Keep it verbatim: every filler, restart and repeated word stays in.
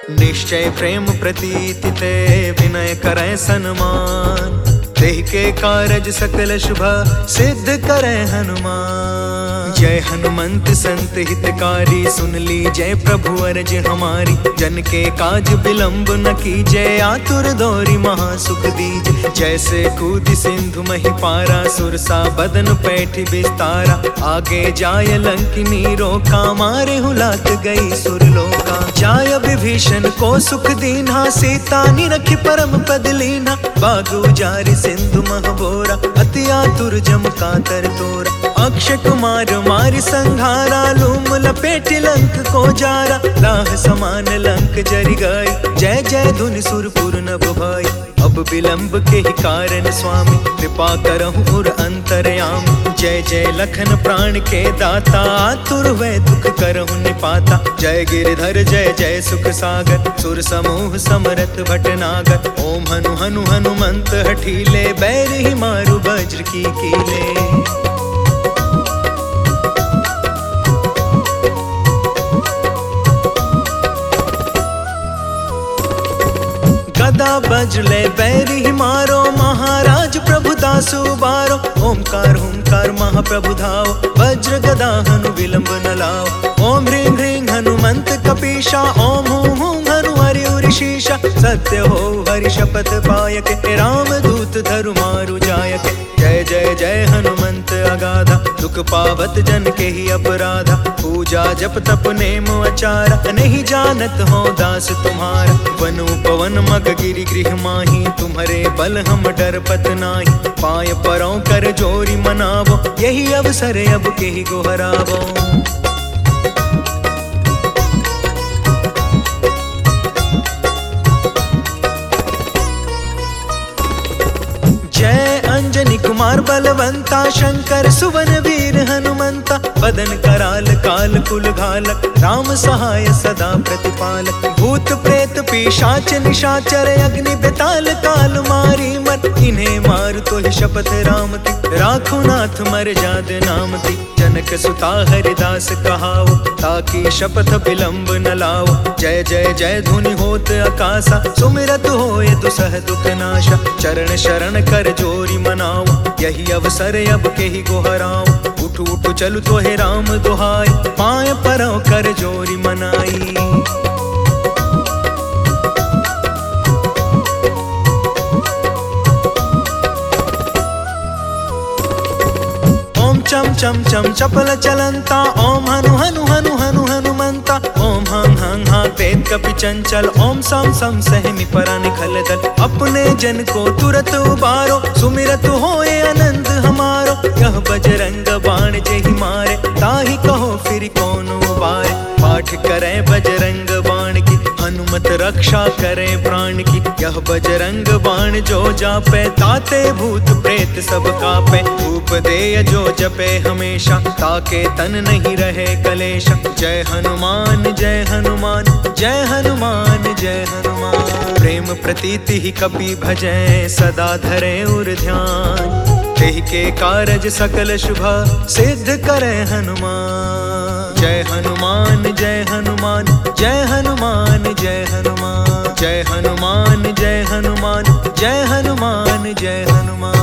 निश्चय प्रेम प्रतीति ते विनय करे सन्मान, देह के कारज सकल शुभ सिद्ध करे हनुमान। जय हनुमंत संत हितकारी, सुन ली जय प्रभु अर्ज हमारी। जन के काज विलंब न कीजय, आतुर दौरी महासुख दीज। जैसे कूद सिंधु मही पारा, सुरसा बदन पैठ विस्तारा। आगे जाय लंकिनी रोका, मारे हुलाक गई सुरलोका। जाय विभीषण को सुख दीन्हा, सीता निरखि परम पद लीन्हा। बाग उजारि सिंधु महबोरा, अति आतुर जम कातर तोरा। अक्षय कुमार मारि संघारा, लूम लपेट लंक को जारा। लाह समान लंक जरि गई, जय जय धुनि सुरपुर नभ भाई। अब विलंब के ही कारण स्वामी, कृपा करहु उर अंतरयामी। जय जय लखन प्राण के दाता, आतुर वै दुख करहु निपाता। जय गिरधर जय जय सुख सागर, सुर समूह समरथ भटनागर। ओम हनु हनु हनुमंत हठीले, बैर ही मारु वज्र की कीले। गदा वज्र ले बैर ही मारो, महाराज प्रभु दासु बारो। ओमकार हुंकार महाप्रभु धाओ, वज्र गदा हनु विलंब न लाओ। ओम ह्रीं ह्रीं हनुमंत कपीशा, ओम हूं हूं हनु हरि उर शीशा। सत्य हो हरि शपथ पायक, राम दूत धरु मारु जायक। जय जय जय हनुमंत अगाधा, दुख पावत जन के ही अपराधा। पूजा जप तप नेम आचारा, नहीं जानत हो दास तुम्हारा। वनु पवन मग गिरि गृह माही, तुम्हारे बल हम डरपत नाही। पाय परों कर जोरी मनावो, यही अवसर अब के ही गोहरावो। जय अंजनी कुमार बलवंता, शंकर सुवन वीर हनुमंता। बदन कराल काल कुल घालक, राम सहाय सदा प्रतिपालक। भूत प्रेत पिशाच निशाचर, अग्नि बेताल काल मारी मत। इन्हें मार तो ही शपथ राम की, राखो नाथ मर जाद नाम की। जनक सुता हरिदास कहाओ, ताकि शपथ विलंब न लाओ। जय जय जय धुनि होत आकाशा, सुमिरत होए दुसह दुख नाशा। चरण शरण कर जोरी मनाओ, यही अवसर अब के ही गोहराओ। उठ उठ चलु तो हे राम दुहाई, पाए परों कर जोरी मनाई। चम चम चम चपल चलंता, ओम हनु हनु हनु हनु हनुमंता। ओम हं हं हा वेद कपि चंचल, ओम सम सम सहमि परन खल दल। अपने जन को तुरत उबारो, सुमिरत होए आनंद हमारो। यह बजरंग बाण जेहि मारे, ताहि कहो फिर कौन उबारे। पाठ करें बजरंग बाण की, हनुमत रक्षा करें प्राण की। यह बजरंग बाण जो जापे, ताते भूत प्रेत सब कापे। उपदेय जो जपे हमेशा, ताके तन नहीं रहे कलेशा। जय हनुमान जय हनुमान, जय हनुमान जय हनुमान। प्रेम प्रतीति ही कपि भजै, सदा धरे उर ध्यान। देह के कारज सकल शुभ सिद्ध करे हनुमान। जय हनुमान जय हनुमान, जय हनुमान जय हनुमान। जय हनुमान जय हनुमान, जय हनुमान जय हनुमान।